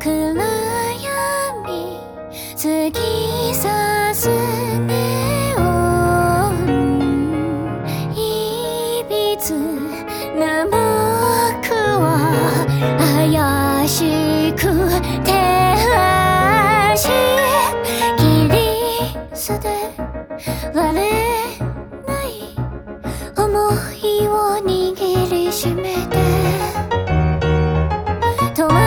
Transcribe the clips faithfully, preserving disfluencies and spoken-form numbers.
暗闇過ぎさすネオンいびつな僕は怪しくて足切り捨てられない想いを握りしめて戸惑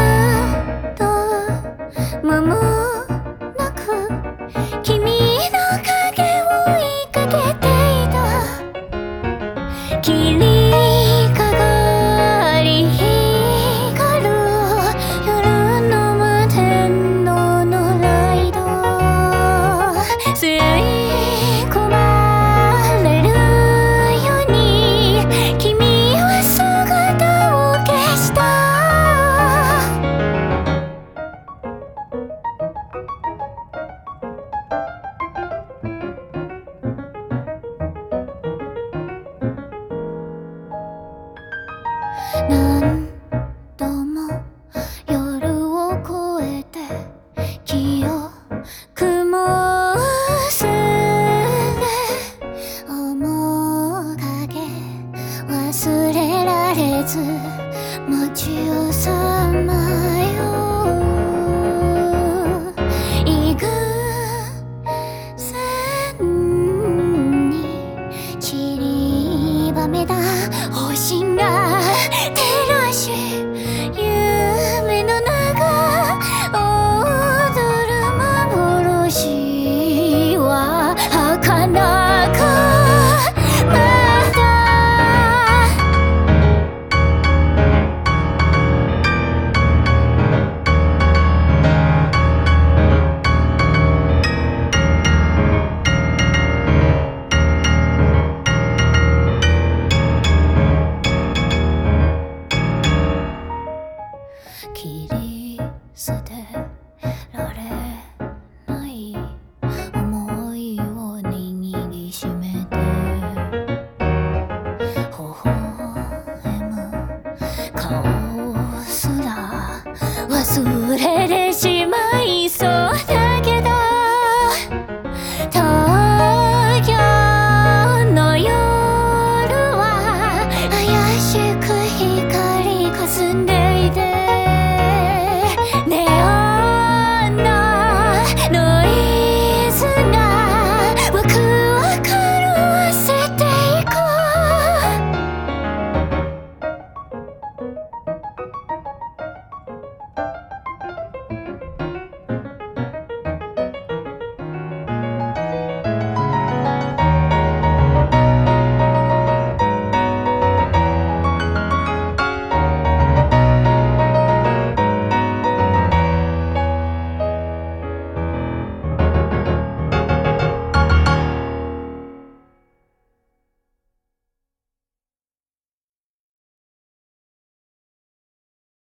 う間もなく君の影を追いかけていた霧かり光る夜の摩天楼のライド吸い込まれるように君は姿を消した何度も夜を越えて記憶も薄れ面影忘れられず待ちをさまよう幾千に散りばめた星が照らし夢の中踊る幻は儚くまだ切り捨てられない想いを握りしめて微笑む顔すら忘れてし